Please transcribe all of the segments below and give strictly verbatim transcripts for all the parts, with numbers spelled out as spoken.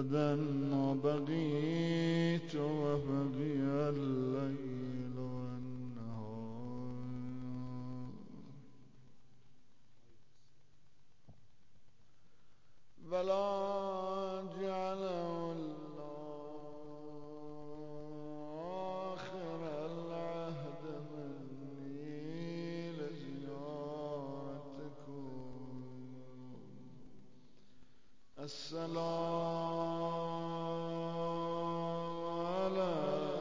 أبدا ما بقيت وبقي الليل والنهار ولا جعله الله آخر العهد مني لزيارتكم السلام على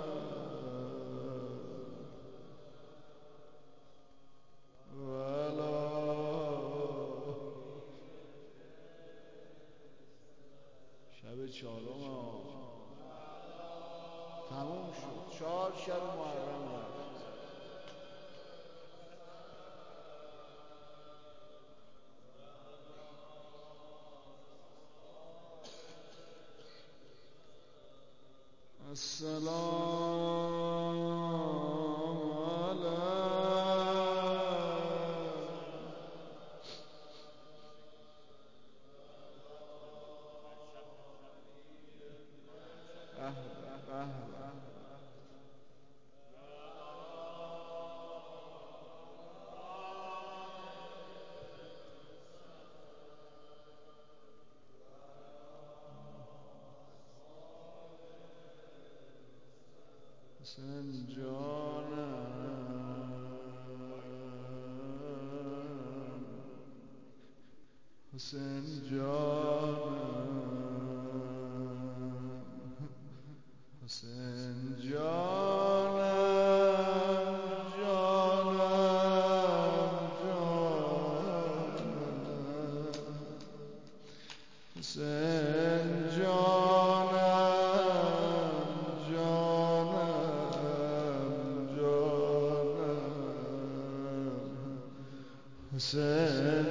ولا شب چهارم تموم شد. چهار شب محرم رفت. السلام على حسین جانم حسین جانم حسین جانم جانم جانم حسین جانم حسین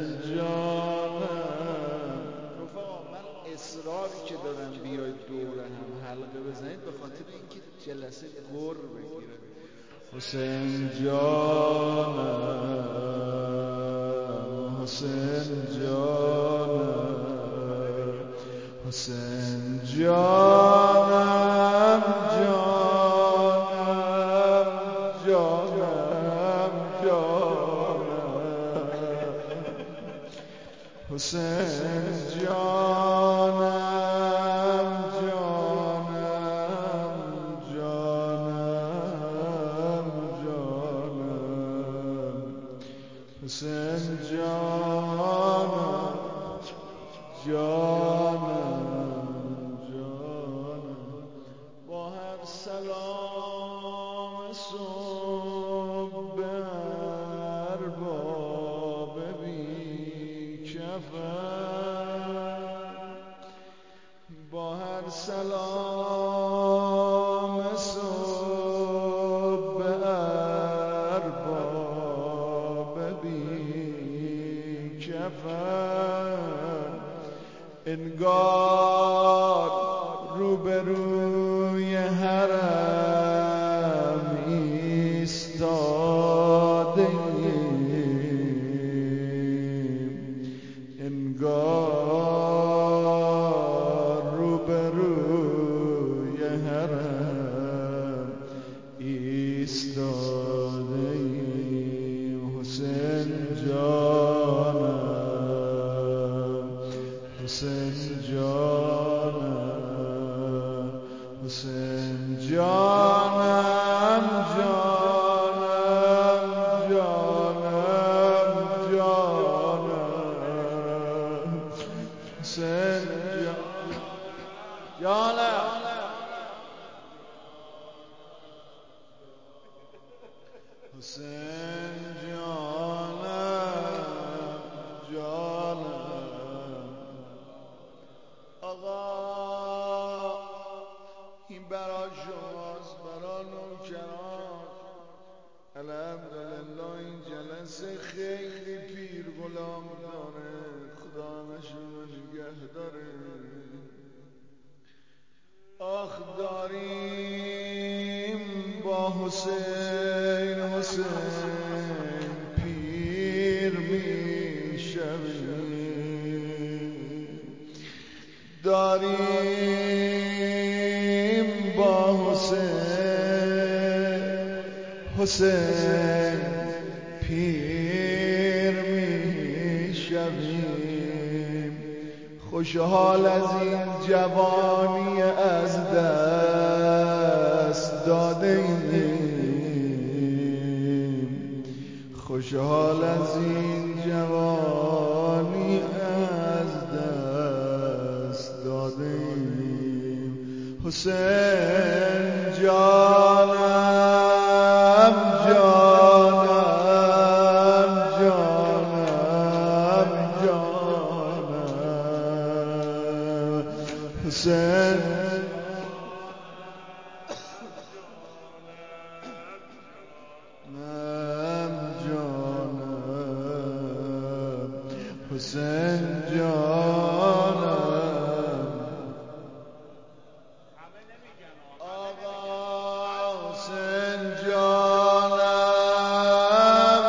جانم. رفقا من اصراری که دارم بیاید دوره هم حلقه بزنید به خاطر اینکه جلسه گر بگیره. حسین جانم حسین جانم حسین جانم جانم جانم جانم حسین جانم جانم جانم جانم حسین جانم جانم جانم. با هر سلام صبح ارباب بی کفن با هر سلام صبح ارباب بی کفن انگار روبروی حرم ایستادیم انگار روبروی حرم ایستادیم حسین جانم حسین جانم حسین جانم جانم جانم جانم حسین جانم حسین جانم جانم. آقا این برای شماست، برای نوکران. الحمدلله این جلسه خیلی پیر غلام داره، خدا همشون نگه داره. آخ داریم با حسین حسین پیر می شویم داریم حسین پیر می شویم، خوشحال از این جوانی از دست داده ایم، خوشحال از این جوانی از دست داده ایم. حسین جانم جانم جانم جانم حسین حسین جانم آقا حسین جانم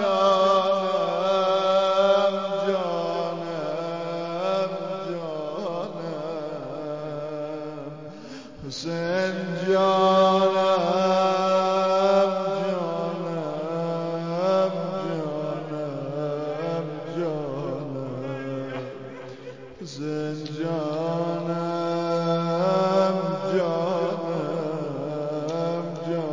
جانم جانم جانم حسین جانم جانم جانم جانم حسین جانم جانم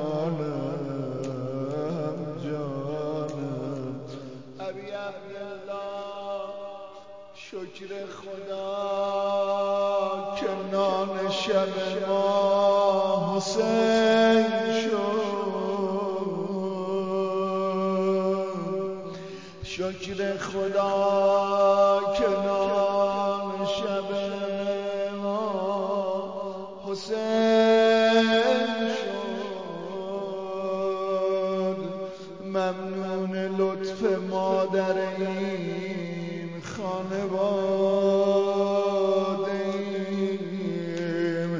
جانم جانم ابی عبدالله شکر خدا که نان شب ما حسین شد، شکر خدا که نان شب ما حسین شد. ممنون لطف مادر این خانواده ایم.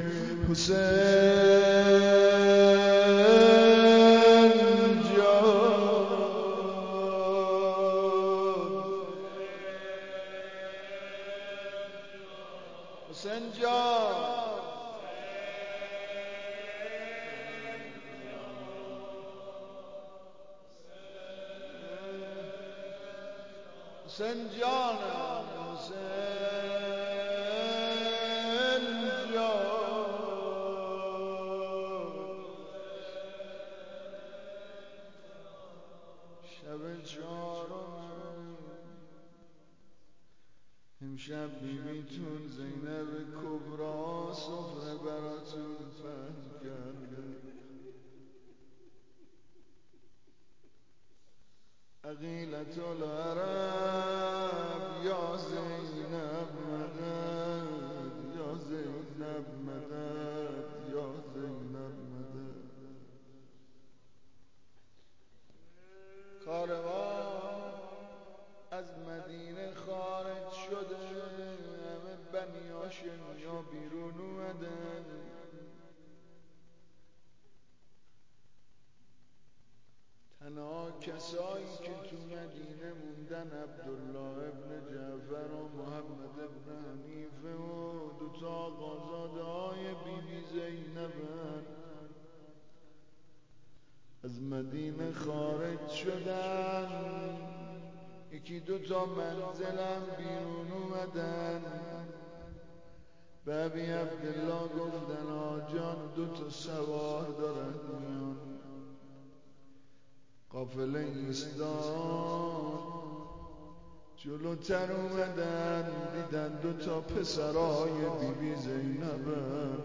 حسین جان حسین جان حسین جانم حسین جان شب چهارم امشب بیبیتون زینب کبرا سفره براتون پهن کرده. عقیلة العرب یا زینب مدد یا زینب مدد یا زینب مدد. کاروان از مدینه خارج شده، همه بنی هاشمیا بیرون اومدن. تنها کسایی که تو مدینه موندن عبدالله ابن جعفر و محمد ابن حنیفه و دوتا آقازاده های بی بی زینبن. از مدینه خارج شدن، یکی دوتا منزلم بیرون اومدن. به ابی عبدالله گفتن آجان دوتا سوار دارن میان. قافله ایستاد، جلوتر اومدن، دیدن دوتا پسرای بی بی زینبن.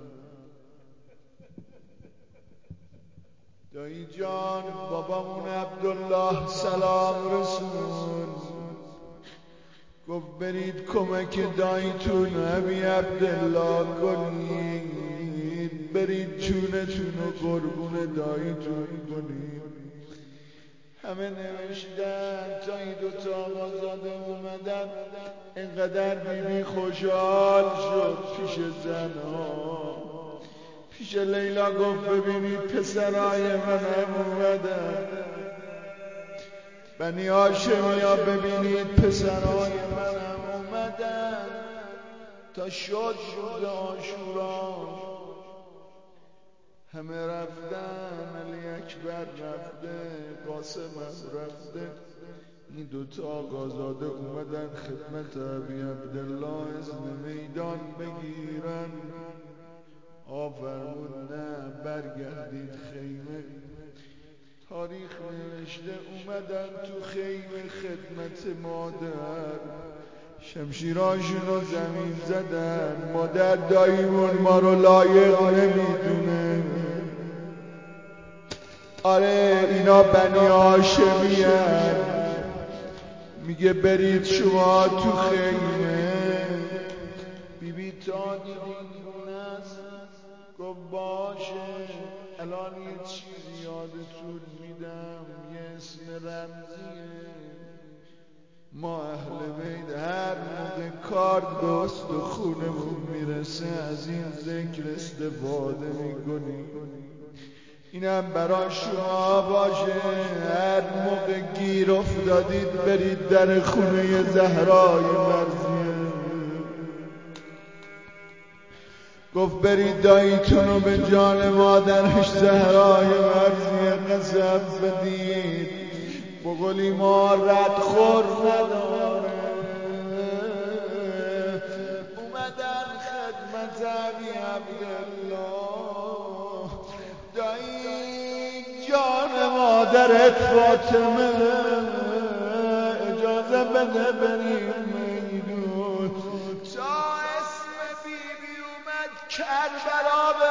دایی جان بابامون عبدالله سلام رسون، گفت برید کمک داییتون ابی عبدالله کنید، برید جونتون رو قربون داییتون کنید. همه نوشتن تا این دوتا آقازاده اومدن، اینقدر بیبی خوشحال شد پیش زنها. پیش لیلا گفت ببینید پسرای منم اومدن. بنی هاشمیا ببینید پسرای منم اومدن. تا شد روز عاشورا همه رفتن، علی اکبر رفته، قاسم رفته، این دوتا آقازاده اومدن خدمت ابی عبدالله اذن میدان بگیرن. آفرمود نه، برگردید خیمه. تاریخ نوشته اومدن تو خیمه خدمت مادر، شمشیراشون رو زمین زدن. مادر داییمون ما رو لایق نمیدونه، آره اینا بنی هاشمی هن. میگه برید شما تو خیمه. بی بی تا دیدین گونه است، گفت باشه الان یه چیزی یادتون میدم، یه اسم رمزیه. ما اهل بیت هر موقع کارد به استخونمون میرسه از این ذکر استفاده میکنیم. اینم برای شما باشه، هر موقع گیر افتادید برید در خونه زهرای مرضیه. گفت برید داییتونو به جان مادرش زهرای مرضیه قسم بدید، بقولی ما ردخور نداره. اومدن خدمت ابی عبدالله، دایی جان مادرت فاطمه اجازه بده بریم میدون. تا اسم بی بی اومد کربلا به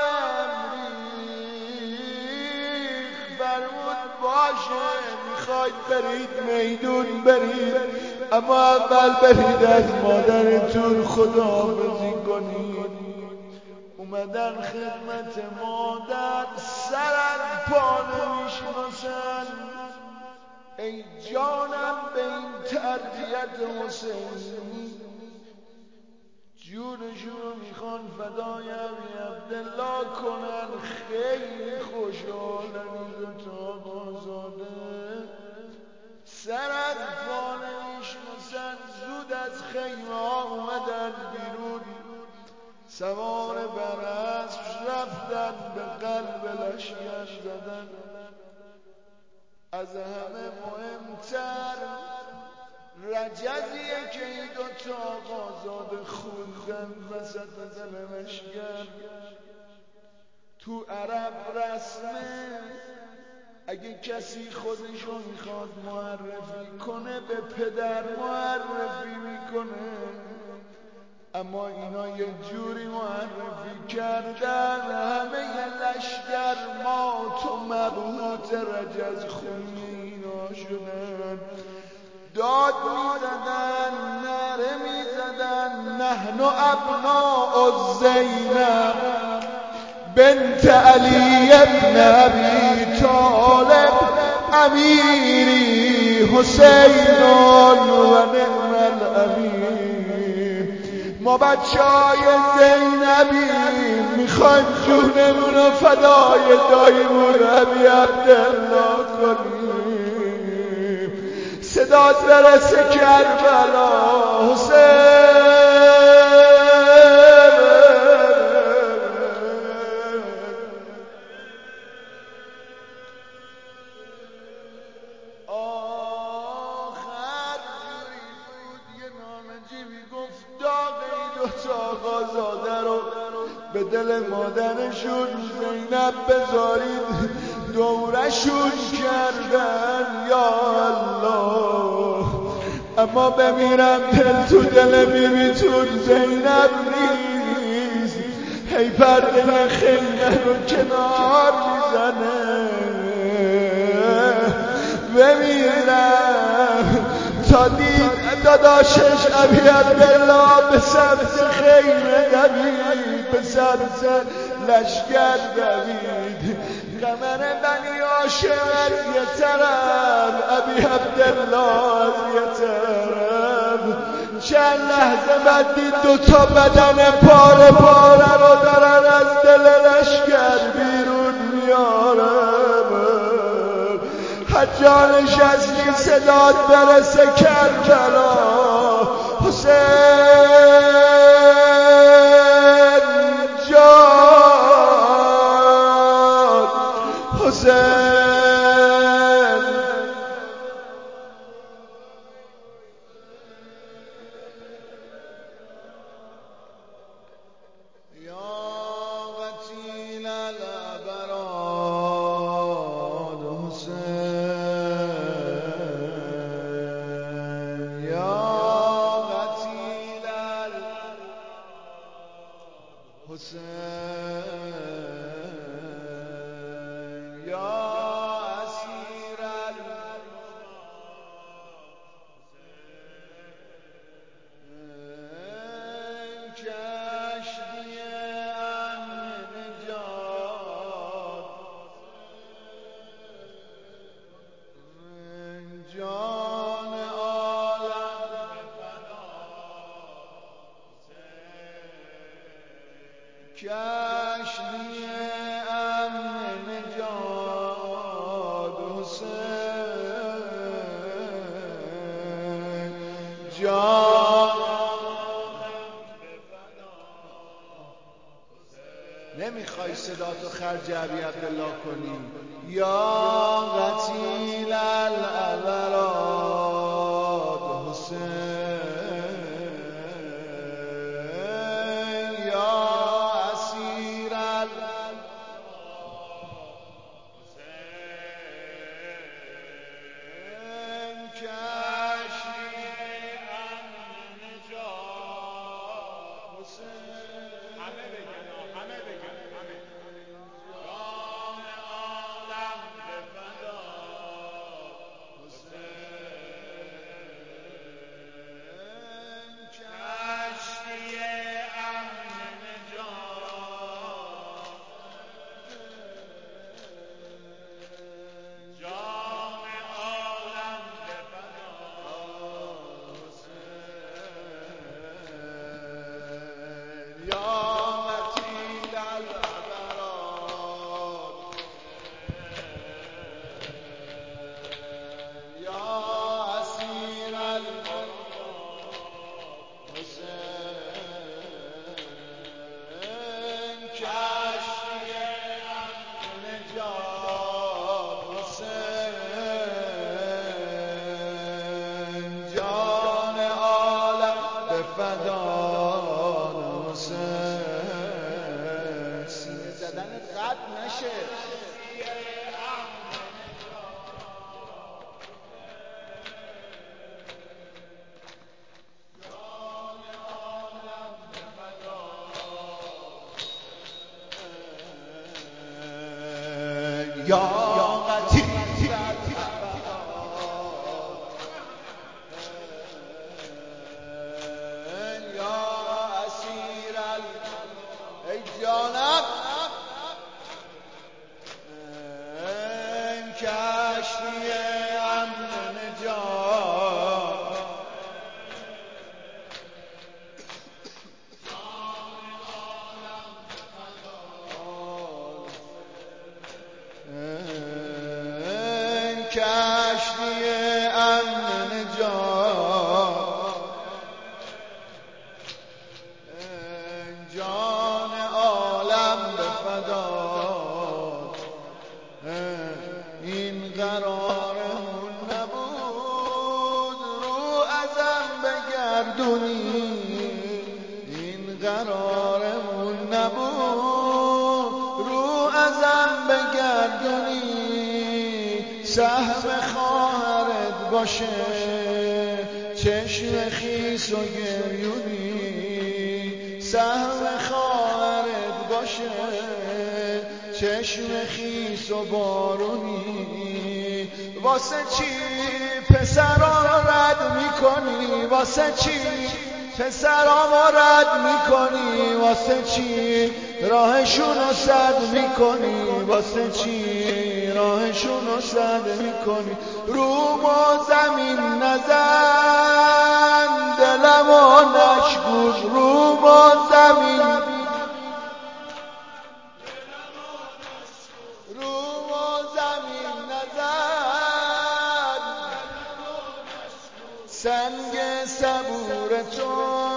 امریخ، فرمود باشه میخواید برید میدون برید، اما اول برید از مادرتون خداحافظی کنید. اومدن خدمت مادر، سرن پا نمیشناسن. ای جانم به این تربیت حسینی، جونشون رو میخوان فدای ابی عبدالله کنن. خیلی خوشحالن این دوتا آقازاده، سرن پا نمیشناسن. زود از خیمه ها اومدن بیرون، سوار بر اسب رفتن به قلب لشکر زدن. از همه مهمتر رجزیه که این دوتا آقازاده خوندن وسط دل لشکر. تو عرب رسمه اگه کسی خودشو میخواد معرفی کنه به پدر معرفی میکنه، اما اینا یه جوری معرفی کردن همه ی لشکر مات و مبهوت رجز خونی اینا شدن. داد میزدن، نره میزدن، نحن ابناء زینب بنت علی ابن ابی طالب امیری حسین و نعم الامیر. ما بچه های زینبی میخوایم جونمونو فدای دایمون ابی عبدالله کنیم. صدات برسه کربلا حسین. به دل مادرشون زینب بذارید، دورشون کردن یا الله. اما بمیرم دل تو دل بیبیتون زینب نیست، هی پرده خیمه رو کنار میزنه. بمیرم تا دید داداشش ابی عبدالله به سمت خیمه دوید، به سمت لشکر دوید. قمر بنی هاشم از یه طرف، ابی عبدالله از یه طرف. چند لحظه بعد دید دوتا بدن پاره پاره رو دارن از دل لشکر بیرون میارن. حجانش از این صدات برسه کربلا حسین جان. جان عالم کشتی امن نجات حسین جان نمیخوای صداتو خرج ابی عبدالله کنی یا قتیل الابراد حسین یا اسیر حسین کشتی امن نجات حسین همه بگن همه بگن همه جان عالم به فدا حسین کشتی امن نجات جان عالم به فدا حسین یا فدان حسین سینه زدنت قطع نشه یا قتیل جانم کشتی امن نجات کشتی امن نجات جان عالم به فدات این قرارمون نبود رو ازم بگردونی این قرارمون نبود رو ازم بگردونی سهم خواهرت باشه چشم خیس و گریونی سهم خواهرت باشه چشم خیس و بارونی واسه چی پسران رد میکنی واسه چی پسرام رد میکنی واسه چی راهشونو سد میکنی واسه چی راهشونو سد میکنی رو ما زمین نزن دلمو نشکوش رو ما زمین رو ما زمین نزن سنگ صبور تو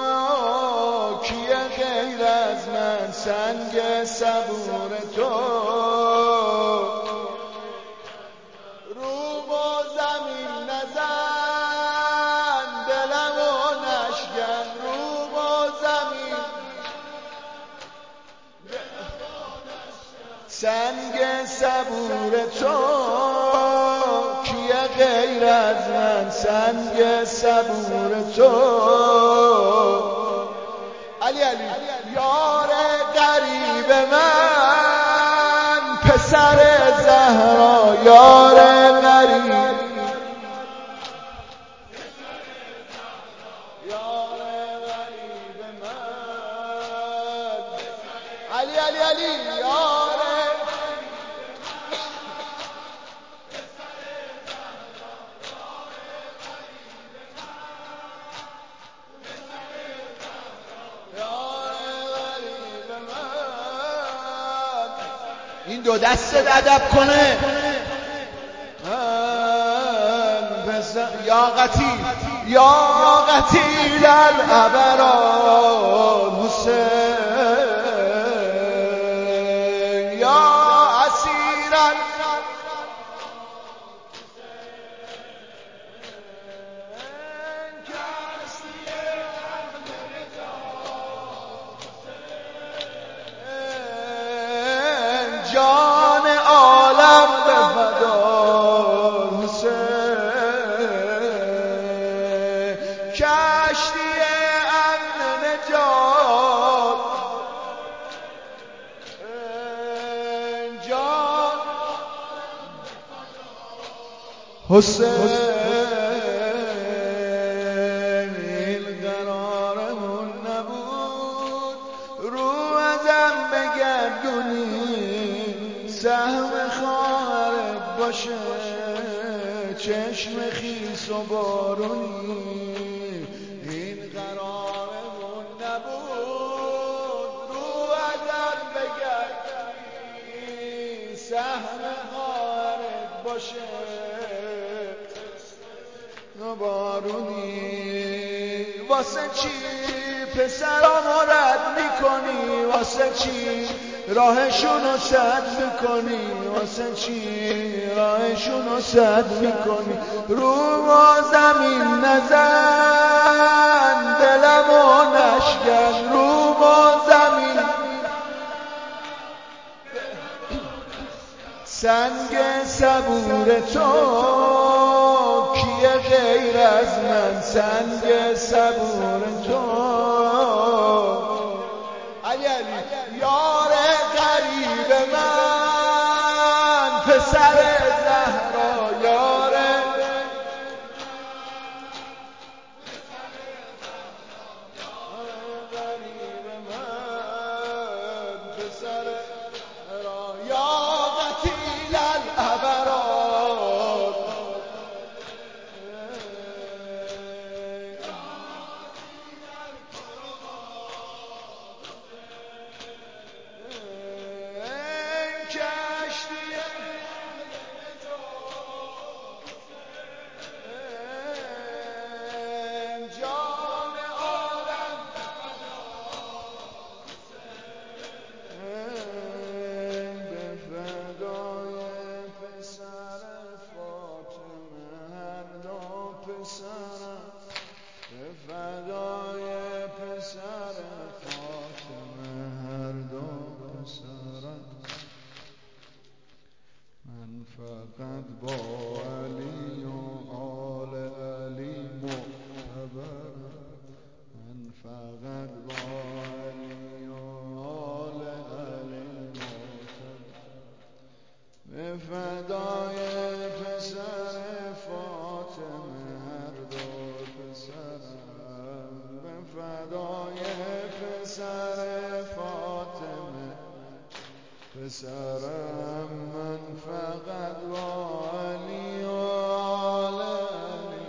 کیه غیر از من سنگ صبور تو رو ما زمین نزن دلمو نشکن رو ما زمین سنگ صبور تو کیه غیر از من سنگ صبور تو علی علی یار غریب من پسر زهرا یار غریب یار غریب من علی علی علی یار دو دست ادب کنه یا قتیل یا قتیل الابرار حسین یا اسیر جان عالم به فدا حسین کشتی امن نجات جان حسین این قرارمون نبود رو ازم بگردونی سهم خواهرت باشه چشم خیس و بارونی این قرارمون نبود رو ازم بگردونی سهم خواهرت باشه بارونی واسه چی پسرامو رد میکنی واسه چی راهشونو سد میکنی واسه چی راهشونو سد میکنی رو ما زمین نزن دلمو نشکن رو ما زمین سنگ صبور تو کیه غیر از من سنگ صبور تو علی علی یار غریب من پسر زهرا یار غریب من پسر یا قتیل الابرار فدای پسر فاطمه هر دو پسرم من فقط با علی و آل علی معتبرم من فقط با علی و آل علی معتبرم به فدای پسر فاطمه هر دو پسرم به فدای پسر فاطمه پسرم من فقط با علی و آل علی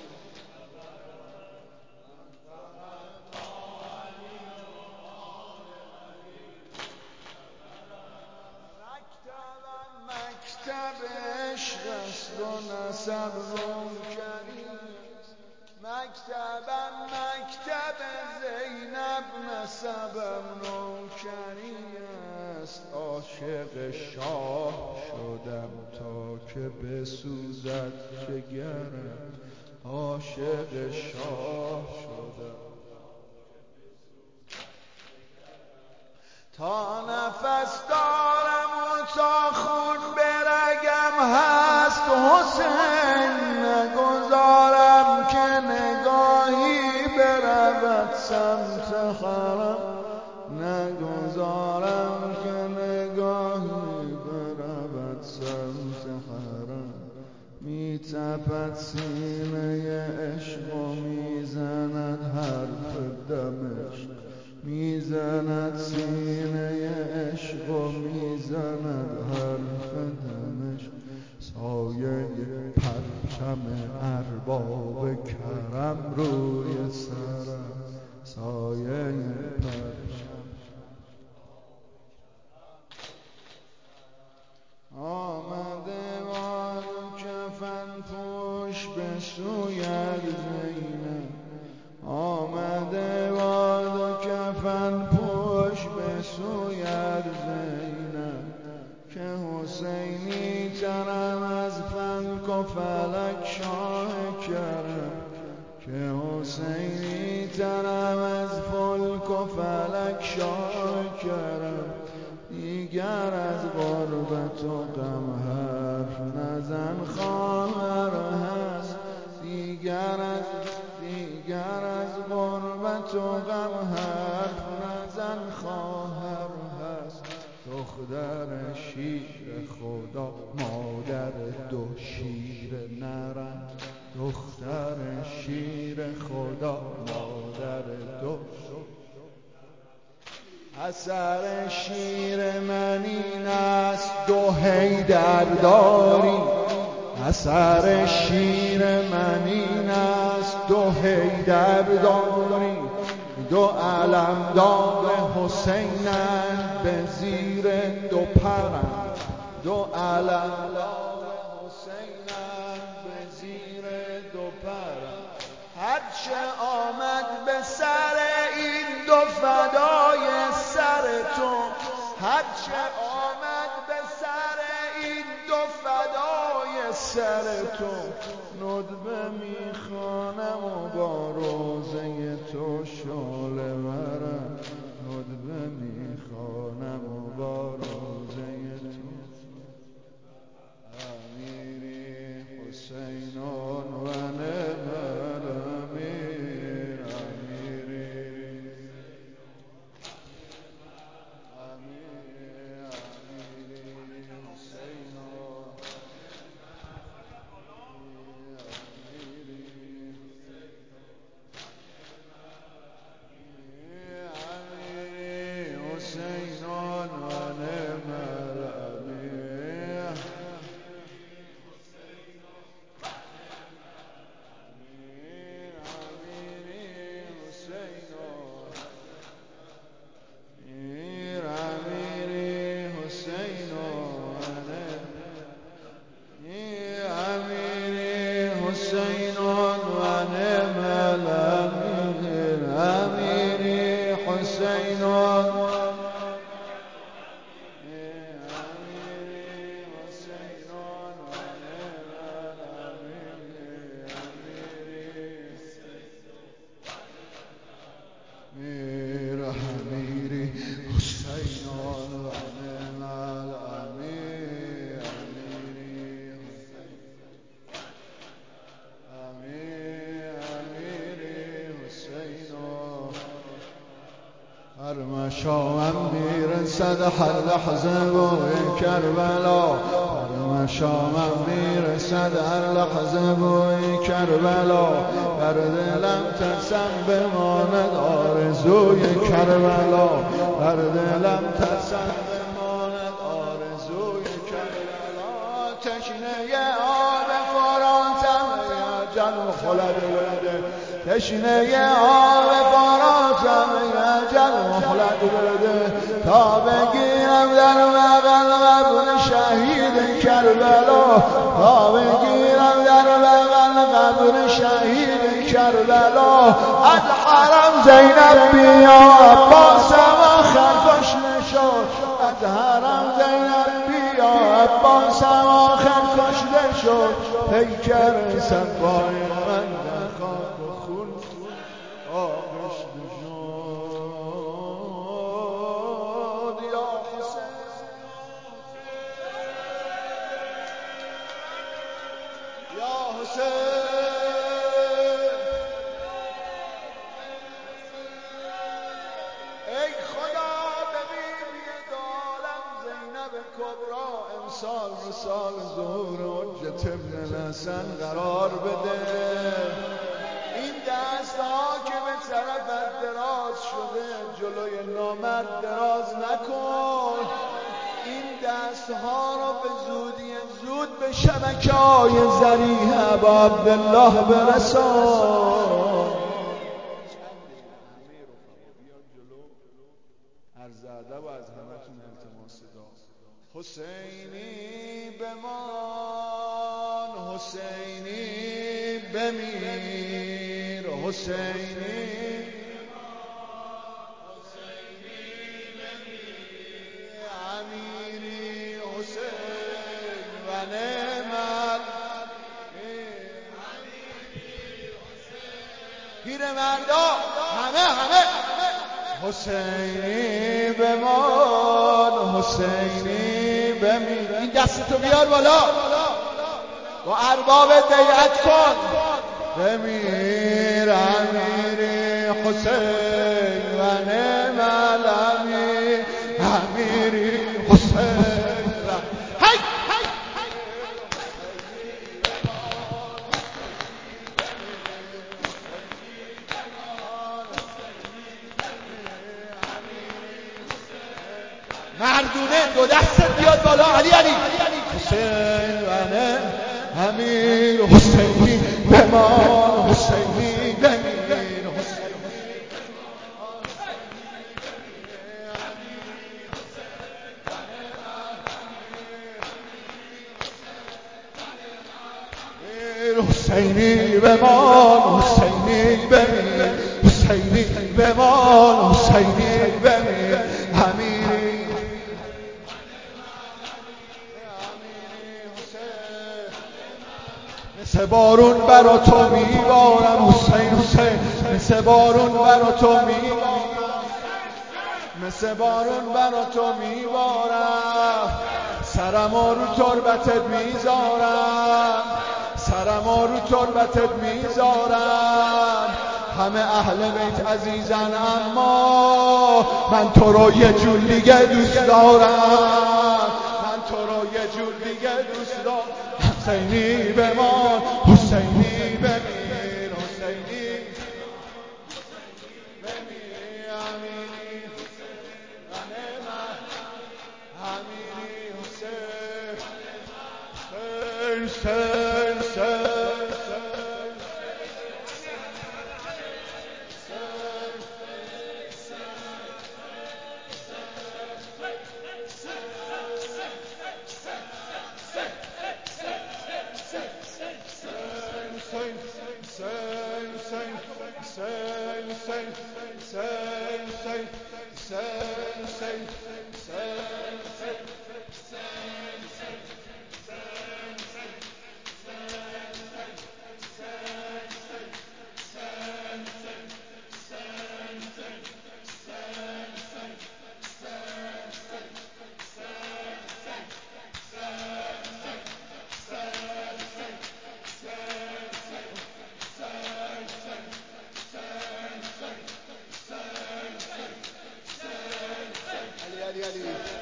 مکتبم مکتب عشق است و نسب روکری مکتبم مکتب زینب نسبم نوکری است عاشق شاه شدم تا که بسوزد جگرم عاشق شاه شدم تا نفس دارم و تا خون برگم هست حسین نگذارم که نگاهی برود سمت حرم نگذارم که نگاهی برود سمت حرم میتپد سینه عشق و میزند حرف دمشق میزند سینه عشق و میزند حرف دمشق سایه پرچم ارباب کرم روی سرم سایه پرچم آمده باد و کفن پوش به سویت زینب، آمده باد و کفن پوش به سویت زینب، که حسینی ترم از فلک و فلک شاه کرم، که حسینی ترم از فلک و فلک شاه کرم، دیگر از غربت و غم حرف نزن خواهر هست، دیگر از دیگر از غربت و غم حرف نزن خواهر هست، دختر شیر خدا مادر دو شیر نرم، دختر شیر خدا مادر دو اثر شیر من این است دو حیدر داری، اثر شیر من این است دو حیدر داری، دو علمدار حسینند به زیر دو پرم، دو علمدار حسینند به زیر دو پرم، هرچه آمد به سر این دو فدای سر تو، هرچه آمد به سر این دو فدای سر تو، ندبه میخوانم و با روزه تو شعله ورم، ندبه میخوانم و با روزه تو امیری حسینان و نبر امیر، امیری امیر امیری حسینان امیری امیری حسینان و نبر امیر، حسینان و نعم الامیر، امیری حسینان امیری حسینان و نعم الامیر، امیر امیری حسینان و نعم الامیر، هر مشامم میرسد هر لحظه بوی کربلا، هر مشامم میرسد هر لحظه بوی کربلا، در دلم ترسم بماند آرزوی کربلا، در دلم ترسم بماند آرزوی کربلا، تشنه آب فراتم یا جن خلد بده، تشنه آب فراتم یا جن مخلد بده، تا بگیرم در بغل قبر شهید کربلا، تا بگیرم در بغل قبر شهید کربلا، از حرم زینب بیا عباسم آخر کشته شد، از حرم زینب بیا عباسم آخر کشته شد، پیکر صفای من در خاک و خون آغشته شد، یا حسین یا حسین، ای خدا ببین یه عالم زینب کبرا امسال رو سال ظهور حجت ابن الحسن قرار بده، این دست ها که به طرفت دراز شده جلوی نامرد دراز نکن، این دست ها رو به زودی زود به شبکه های ذریح ابا عبدالله برسان. عرض ادب و از همتون التماس دعا. حسینی بمان، حسینی بمیر، حسینی امیری حسین و نعمت پیر مردا همه همه حسینی بمان، حسینی بمیر. این دستتو بیار بالا با ارباب بیعت کن. بمیر امیری حسین و نعم الامیر، امیری حسین و هی مردونه دو دستت بیاد بالا. علی علی حسین و نعم امیر، حسینی بمان، حسینی بمیر، حسینی بمان، حسینی بمیر، حسینی بمان، حسینی بمیر، امیری مثل بارون برا تو میبارم حسین، حسین مثل بارون برا تو میبارم، مثل بارون برا تو میبارم، سرمو رو تربتت میذارم، سرمو رو تربتت میذارم. همه اهل بیت عزیزن اما من تو رو یه جور دیگه دوست دارم، من تو رو یه جور دیگه دوست دارم. حسینی بمان، حسینی بمیر، حسینی بمیر، امیری امیری حسین، حسین حسین علی علی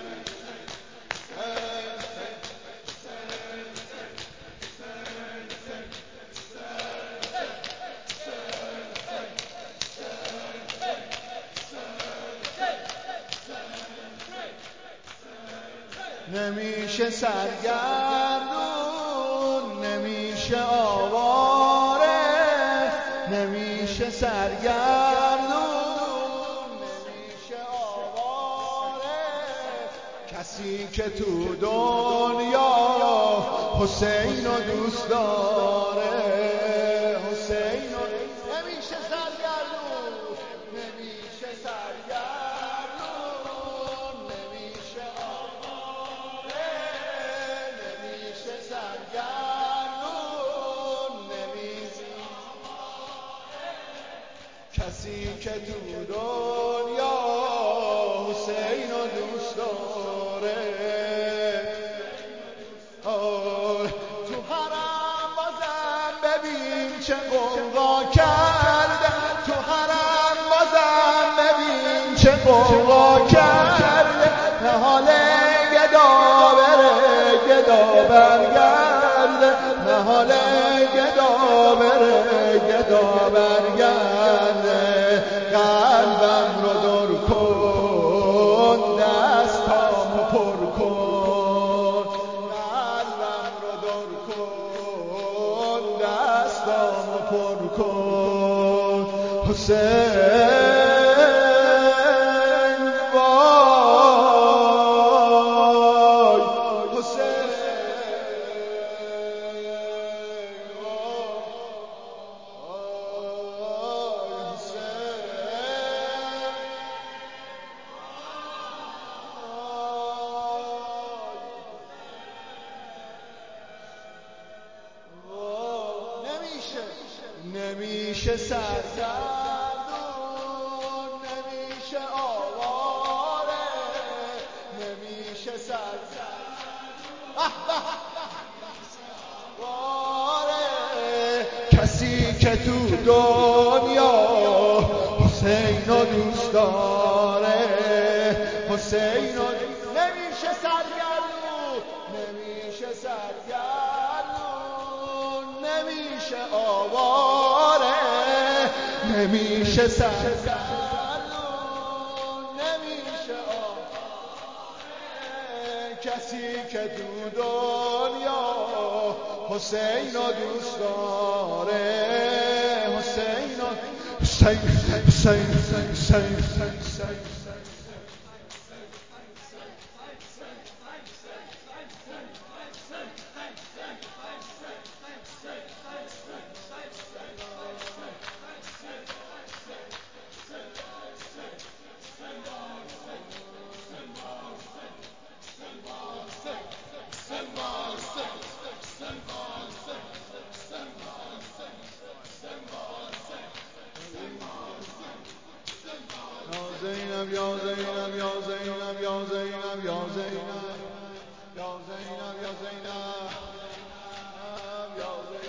نمیشه سرگردون، نمیشه آواره، نمیشه سرگردون، نمیشه آواره، کسی که تو دنیا حسین رو دوست داره، حسین رو نمیشه سرگردون، نمیشه سرگردون، نمیشه آواره، نمیشه سرگردون، نمیشه کسی که تو دنیا حسین رو دوست داره. تو حرم بازم ببین چه قوقا کرده، تو حرم بازم ببین چه قوقا کرده، نهال گدا بره گدا برگرده، نهال گدا بره گدا برگرده. قلبم رو دور کن، دستامو پر کن، قلبم رو دور کن، دستامو پر کن. حسین وای نمیشه سرگردون، نمیشه آواره، نمیشه سرگردون کسی که تو دنیا حسین رو دوست داره، حسین رو نمیشه سرگردون، نمیشه سرگردون، نمیشه آواره، نمیشه سرگردون، نمیشه آواره کسی که تو دنیا حسین رو دوست داره، حسین رو حسین حسین حسین حسین زینب یا زینب یا زینب یا زینب یا زینب یا زینب یا زینب یا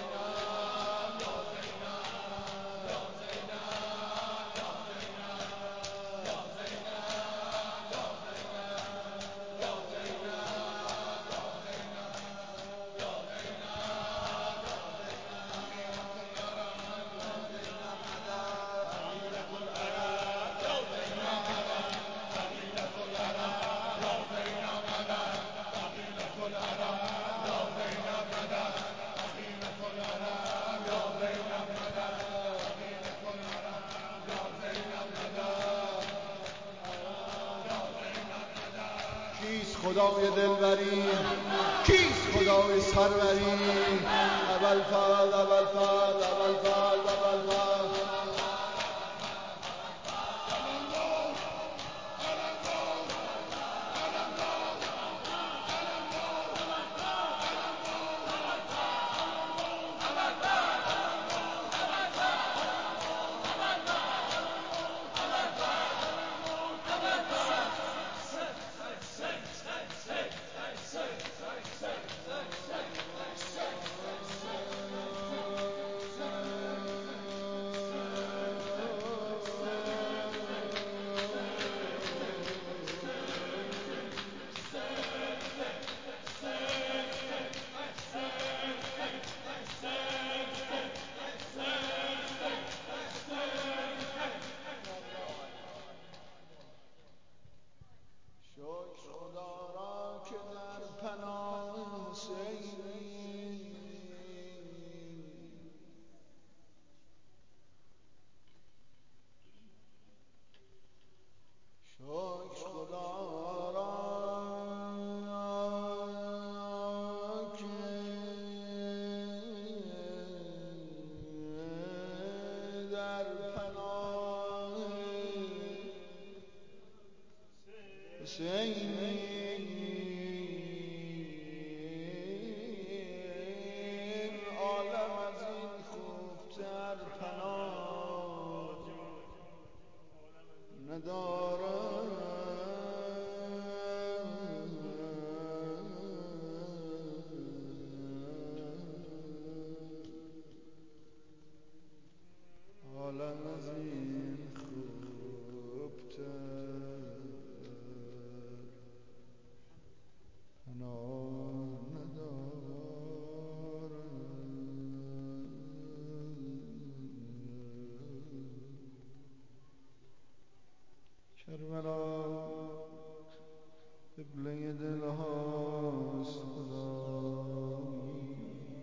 کیست خدای دلبری، کیست خدای سروری، اول فضل اول فضل اول فضل اول فضل عالم از این خوبتر پناه ندارم عالم از این خوبتر کربلا قبله دل هاست خدایی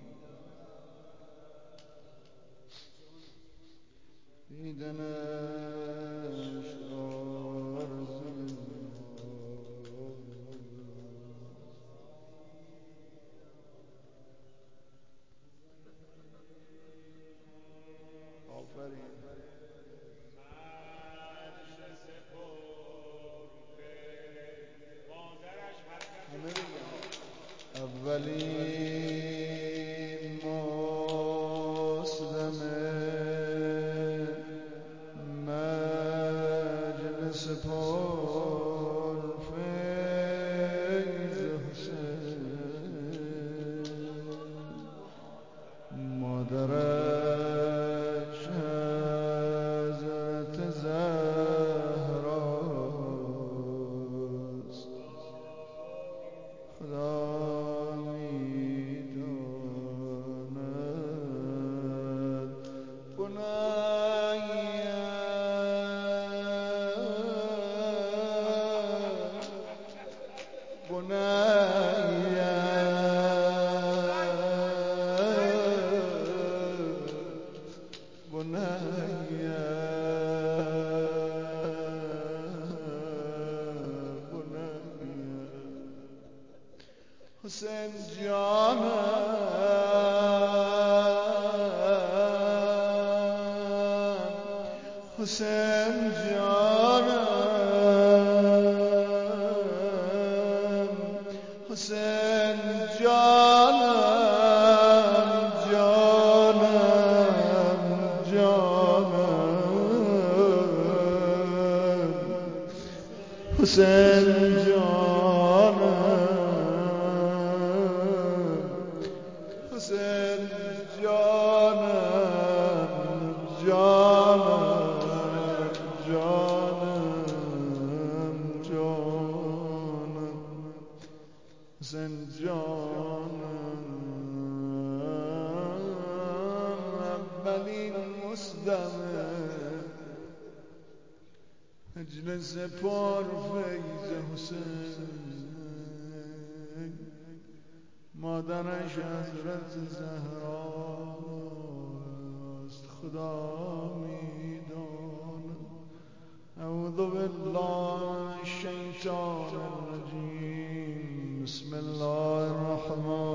دیدنش آرزوی آفرین اولین مسلمه سپار فیض حسین مادرش حضرت زهراست خدا میداند حسین جانم حسین جانم حسین جانم جانم جانم حسین جانم حسین جانم جانم جانم جانم حسین جانم اولین مصدمه مجلس پر فیض حسین مادرش حضرت زهراست خدا میداند اعوذ بالله من الشیطان الرجیم بسم الله الرحمن